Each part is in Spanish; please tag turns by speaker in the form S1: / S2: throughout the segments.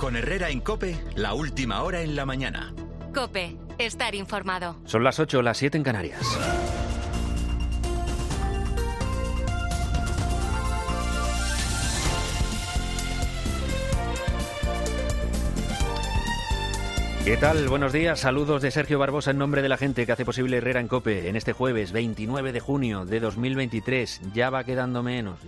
S1: Con Herrera en COPE, la última hora en la mañana.
S2: COPE, estar informado.
S3: Son las 8, las 7 en Canarias. ¿Qué tal? Buenos días, saludos de Sergio Barbosa en nombre de la gente que hace posible Herrera en COPE en este jueves 29 de junio de 2023. Ya va quedando menos.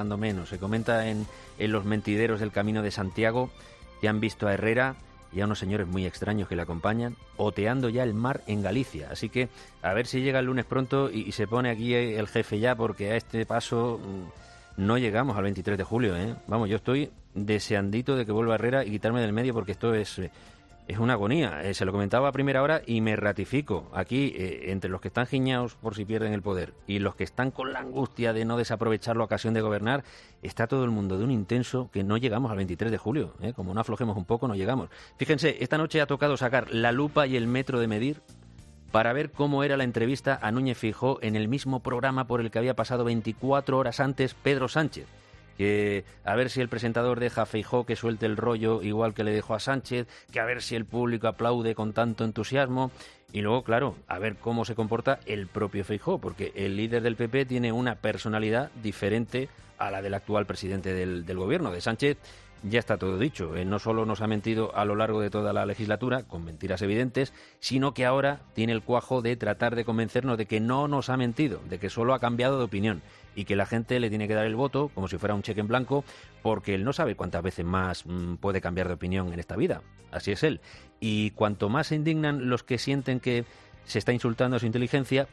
S3: Se comenta en los mentideros del Camino de Santiago que han visto a Herrera y a unos señores muy extraños que le acompañan oteando ya el mar en Galicia. Así que a ver si llega el lunes pronto y se pone aquí el jefe ya, porque a este paso no llegamos al 23 de julio, ¿eh? Vamos, yo estoy deseandito de que vuelva Herrera y quitarme del medio, porque esto es una agonía. Se lo comentaba a primera hora y me ratifico. Aquí, entre los que están giñados por si pierden el poder y los que están con la angustia de no desaprovechar la ocasión de gobernar, está todo el mundo de un intenso que no llegamos al 23 de julio. Como no aflojemos un poco, no llegamos. Fíjense, esta noche ha tocado sacar la lupa y el metro de medir para ver cómo era la entrevista a Núñez Feijóo en el mismo programa por el que había pasado 24 horas antes Pedro Sánchez. Que a ver si el presentador deja a Feijóo que suelte el rollo igual que le dejó a Sánchez, que a ver si el público aplaude con tanto entusiasmo, y luego, claro, a ver cómo se comporta el propio Feijóo, porque el líder del PP tiene una personalidad diferente a la del actual presidente del gobierno. De Sánchez ya está todo dicho. Él no solo nos ha mentido a lo largo de toda la legislatura, con mentiras evidentes, sino que ahora tiene el cuajo de tratar de convencernos de que no nos ha mentido, de que solo ha cambiado de opinión y que la gente le tiene que dar el voto como si fuera un cheque en blanco, porque él no sabe cuántas veces más puede cambiar de opinión en esta vida. Así es él. Y cuanto más se indignan los que sienten que se está insultando a su inteligencia,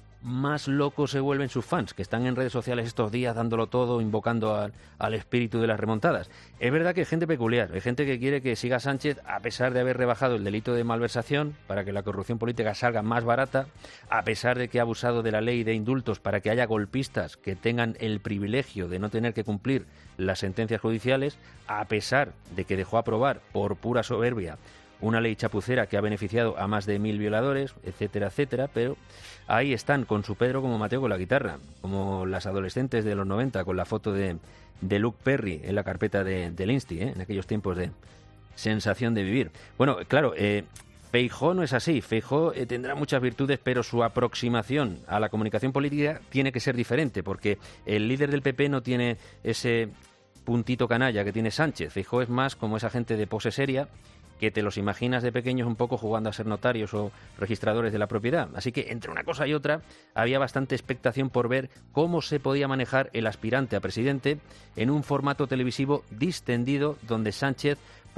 S3: más locos se vuelven sus fans, que están en redes sociales estos días dándolo todo, invocando al espíritu de las remontadas. Es verdad que hay gente peculiar, hay gente que quiere que siga Sánchez a pesar de haber rebajado el delito de malversación para que la corrupción política salga más barata, a pesar de que ha abusado de la ley de indultos para que haya golpistas que tengan el privilegio de no tener que cumplir las sentencias judiciales, a pesar de que dejó aprobar por pura soberbia una ley chapucera que ha beneficiado a más de 1000 violadores, etcétera, etcétera, pero ahí están con su Pedro como Mateo con la guitarra, como las adolescentes de los 90 con la foto de Luke Perry en la carpeta del Insti, en aquellos tiempos de sensación de vivir. Bueno, claro, Feijóo no es así. Feijóo tendrá muchas virtudes, pero su aproximación a la comunicación política tiene que ser diferente, porque el líder del PP no tiene ese puntito canalla que tiene Sánchez. Feijóo es más como esa gente de pose seria, que te los imaginas de pequeños un poco jugando a ser notarios o registradores de la propiedad. Así que entre una cosa y otra había bastante expectación por ver cómo se podía manejar el aspirante a presidente en un formato televisivo distendido donde Sánchez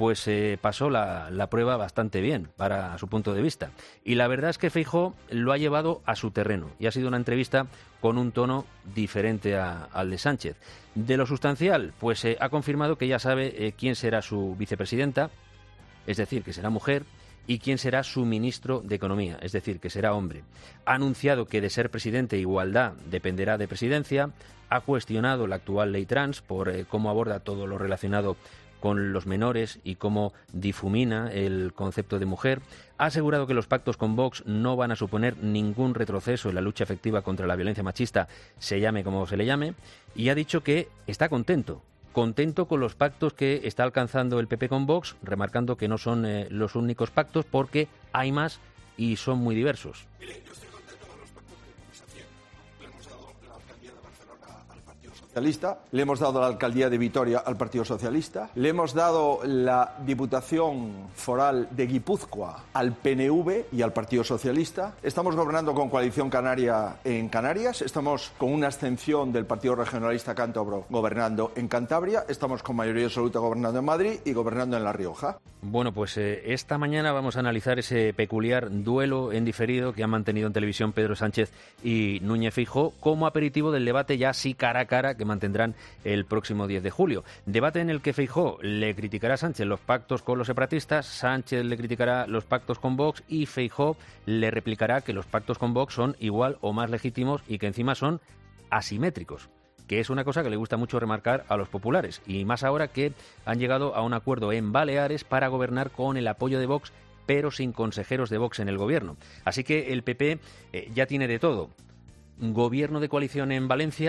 S3: pasó la prueba bastante bien para su punto de vista. Y la verdad es que Feijóo lo ha llevado a su terreno y ha sido una entrevista con un tono diferente al de Sánchez. De lo sustancial, ha confirmado que ya sabe quién será su vicepresidenta, es decir, que será mujer, y quién será su ministro de Economía, es decir, que será hombre. Ha anunciado que de ser presidente igualdad dependerá de presidencia, ha cuestionado la actual ley trans por cómo aborda todo lo relacionado con los menores y cómo difumina el concepto de mujer, ha asegurado que los pactos con Vox no van a suponer ningún retroceso en la lucha efectiva contra la violencia machista, se llame como se le llame, y ha dicho que está contento con los pactos que está alcanzando el PP con Vox, remarcando que no son los únicos pactos porque hay más y son muy diversos.
S4: Mire, yo estoy contento con los pactos que estamos haciendo. Le hemos dado la alcaldía de Barcelona al Partido Socialista, le hemos dado la alcaldía de Vitoria al Partido Socialista, le hemos dado la Diputación Foral de Guipúzcoa al PNV y al Partido Socialista. Estamos gobernando con Coalición Canaria en Canarias, estamos con una abstención del Partido Regionalista Cántabro gobernando en Cantabria, estamos con mayoría absoluta gobernando en Madrid y gobernando en La Rioja.
S3: Bueno, esta mañana vamos a analizar ese peculiar duelo en diferido que han mantenido en televisión Pedro Sánchez y Núñez Feijóo como aperitivo del debate ya sí cara a cara que mantendrán el próximo 10 de julio. Debate en el que Feijóo le criticará a Sánchez los pactos con los separatistas, Sánchez le criticará los pactos con Vox y Feijóo le replicará que los pactos con Vox son igual o más legítimos y que encima son asimétricos, que es una cosa que le gusta mucho remarcar a los populares, y más ahora que han llegado a un acuerdo en Baleares para gobernar con el apoyo de Vox, pero sin consejeros de Vox en el gobierno. Así que el PP ya tiene de todo. Gobierno de coalición en Valencia,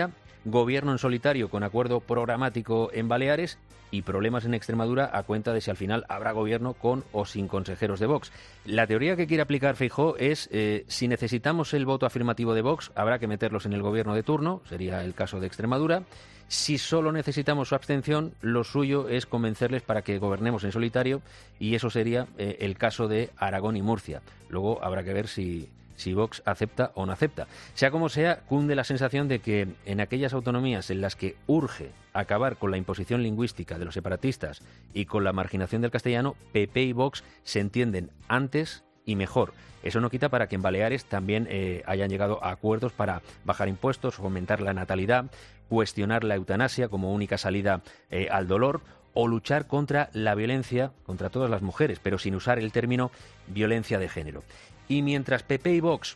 S3: gobierno en solitario con acuerdo programático en Baleares y problemas en Extremadura a cuenta de si al final habrá gobierno con o sin consejeros de Vox. La teoría que quiere aplicar Feijóo es si necesitamos el voto afirmativo de Vox, habrá que meterlos en el gobierno de turno, sería el caso de Extremadura. Si solo necesitamos su abstención, lo suyo es convencerles para que gobernemos en solitario y eso sería el caso de Aragón y Murcia. Luego habrá que ver si Vox acepta o no acepta. Sea como sea, cunde la sensación de que en aquellas autonomías en las que urge acabar con la imposición lingüística de los separatistas y con la marginación del castellano, PP y Vox se entienden antes y mejor. Eso no quita para que en Baleares también hayan llegado a acuerdos para bajar impuestos, fomentar la natalidad, cuestionar la eutanasia como única salida al dolor o luchar contra la violencia contra todas las mujeres, pero sin usar el término violencia de género. Y mientras PP y Vox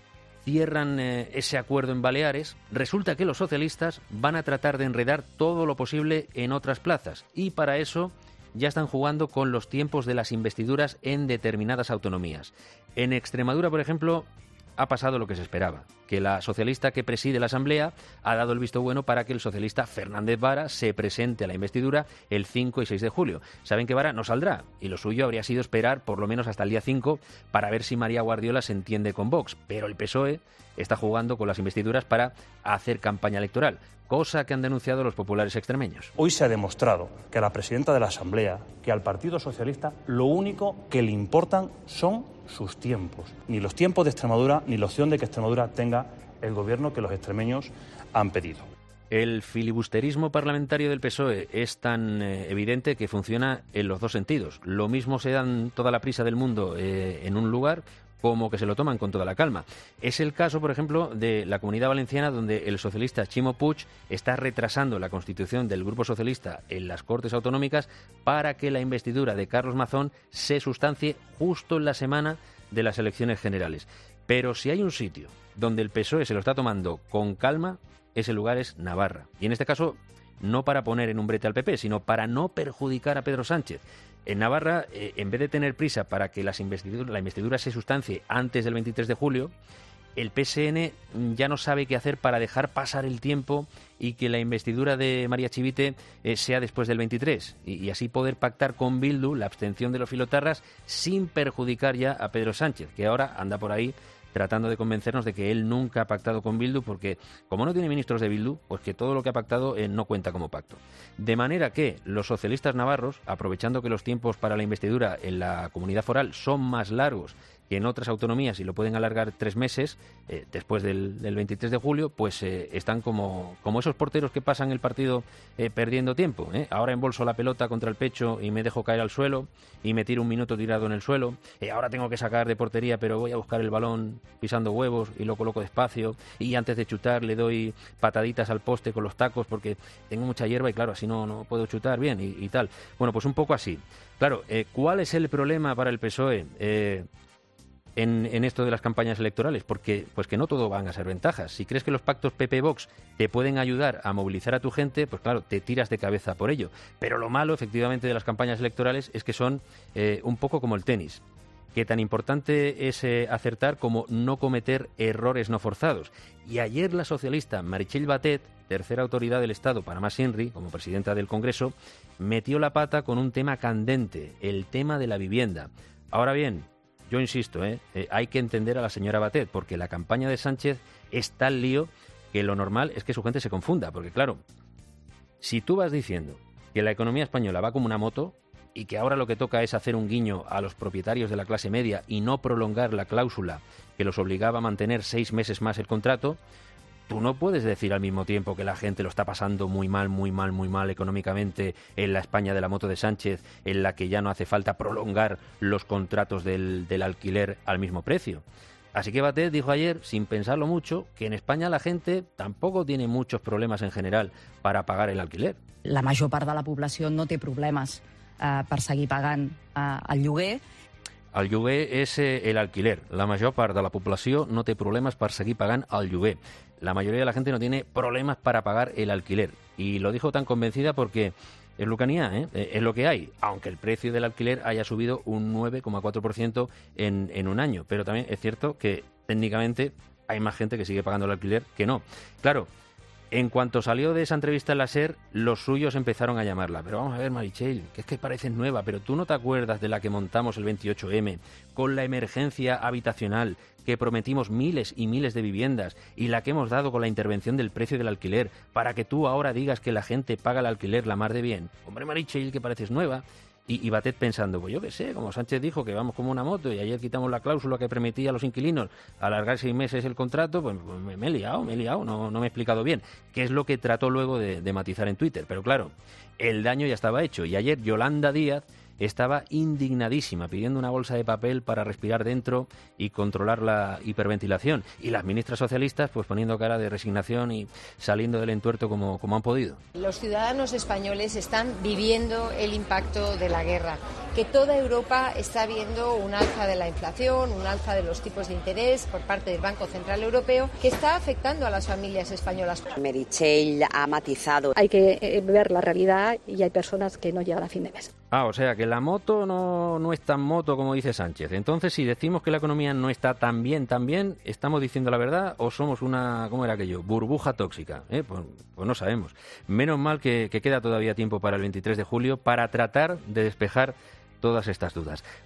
S3: cierran ese acuerdo en Baleares, resulta que los socialistas van a tratar de enredar todo lo posible en otras plazas. Y para eso ya están jugando con los tiempos de las investiduras en determinadas autonomías. En Extremadura, por ejemplo, ha pasado lo que se esperaba, que la socialista que preside la Asamblea ha dado el visto bueno para que el socialista Fernández Vara se presente a la investidura el 5 y 6 de julio. Saben que Vara no saldrá y lo suyo habría sido esperar por lo menos hasta el día 5 para ver si María Guardiola se entiende con Vox, pero el PSOE está jugando con las investiduras para hacer campaña electoral, cosa que han denunciado los populares extremeños.
S5: Hoy se ha demostrado que a la presidenta de la Asamblea, que al Partido Socialista, lo único que le importan son sus tiempos. Ni los tiempos de Extremadura, ni la opción de que Extremadura tenga el gobierno que los extremeños han pedido.
S3: El filibusterismo parlamentario del PSOE es tan evidente que funciona en los dos sentidos. Lo mismo se dan toda la prisa del mundo en un lugar como que se lo toman con toda la calma. Es el caso, por ejemplo, de la Comunidad Valenciana, donde el socialista Ximo Puig está retrasando la constitución del Grupo Socialista en las Cortes Autonómicas para que la investidura de Carlos Mazón se sustancie justo en la semana de las elecciones generales. Pero si hay un sitio donde el PSOE se lo está tomando con calma, ese lugar es Navarra. Y en este caso, no para poner en un brete al PP, sino para no perjudicar a Pedro Sánchez. En Navarra, en vez de tener prisa para que la investidura se sustancie antes del 23 de julio, el PSN ya no sabe qué hacer para dejar pasar el tiempo y que la investidura de María Chivite sea después del 23 y así poder pactar con Bildu la abstención de los filotarras sin perjudicar ya a Pedro Sánchez, que ahora anda por ahí tratando de convencernos de que él nunca ha pactado con Bildu porque, como no tiene ministros de Bildu, pues que todo lo que ha pactado no cuenta como pacto. De manera que los socialistas navarros, aprovechando que los tiempos para la investidura en la comunidad foral son más largos que en otras autonomías y lo pueden alargar 3 meses después del 23 de julio, pues están como esos porteros que pasan el partido perdiendo tiempo. Ahora embolso la pelota contra el pecho y me dejo caer al suelo y me tiro un minuto tirado en el suelo. Ahora tengo que sacar de portería, pero voy a buscar el balón pisando huevos y lo coloco despacio y antes de chutar le doy pataditas al poste con los tacos porque tengo mucha hierba y claro, así no puedo chutar bien y tal. Bueno, pues un poco así. Claro, ¿cuál es el problema para el PSOE? En esto de las campañas electorales, porque pues que no todo van a ser ventajas. Si crees que los pactos PP-Vox te pueden ayudar a movilizar a tu gente, pues claro, te tiras de cabeza por ello. Pero lo malo, efectivamente, de las campañas electorales es que son un poco como el tenis, que tan importante es acertar como no cometer errores no forzados. Y ayer la socialista Meritxell Batet, tercera autoridad del Estado para Mas Inri, como presidenta del Congreso, metió la pata con un tema candente, el tema de la vivienda. Ahora bien, yo insisto, hay que entender a la señora Batet, porque la campaña de Sánchez es tal lío que lo normal es que su gente se confunda. Porque claro, si tú vas diciendo que la economía española va como una moto y que ahora lo que toca es hacer un guiño a los propietarios de la clase media y no prolongar la cláusula que los obligaba a mantener 6 meses más el contrato, tú no puedes decir al mismo tiempo que la gente lo está pasando muy mal económicamente en la España de la moto de Sánchez, en la que ya no hace falta prolongar los contratos del alquiler al mismo precio. Así que Batet dijo ayer, sin pensarlo mucho, que en España la gente tampoco tiene muchos problemas en general para pagar el alquiler.
S6: La major part de la població no té problemes per seguir pagant el lloguer.
S3: El lloguer és el alquiler. La major part de la població no té problemes per seguir pagant el lloguer. La mayoría de la gente no tiene problemas para pagar el alquiler. Y lo dijo tan convencida porque es lo que hay, es lo que hay, aunque el precio del alquiler haya subido un 9,4% en un año. Pero también es cierto que técnicamente hay más gente que sigue pagando el alquiler que no. Claro, En cuanto salió de esa entrevista en la SER, los suyos empezaron a llamarla. Pero vamos a ver, Meritxell, que es que pareces nueva, pero tú no te acuerdas de la que montamos el 28M, con la emergencia habitacional, que prometimos miles y miles de viviendas, y la que hemos dado con la intervención del precio del alquiler, para que tú ahora digas que la gente paga el alquiler la mar de bien. Hombre, Meritxell, que pareces nueva. Y Batet pensando, pues yo qué sé, como Sánchez dijo que vamos como una moto y ayer quitamos la cláusula que permitía a los inquilinos alargar 6 meses el contrato, pues me he liado, no me he explicado bien, que es lo que trató luego de matizar en Twitter. Pero claro, el daño ya estaba hecho y ayer Yolanda Díaz estaba indignadísima pidiendo una bolsa de papel para respirar dentro y controlar la hiperventilación. Y las ministras socialistas pues poniendo cara de resignación y saliendo del entuerto como han podido.
S7: Los ciudadanos españoles están viviendo el impacto de la guerra, que toda Europa está viendo un alza de la inflación, un alza de los tipos de interés por parte del Banco Central Europeo, que está afectando a las familias españolas.
S8: Meritxell ha matizado.
S9: Hay que ver la realidad y hay personas que no llegan a fin de mes.
S3: O sea que la moto no es tan moto como dice Sánchez. Entonces, si decimos que la economía no está tan bien, ¿estamos diciendo la verdad o somos una, ¿cómo era aquello? Burbuja tóxica. Pues no sabemos. Menos mal que queda todavía tiempo para el 23 de julio para tratar de despejar todas estas dudas.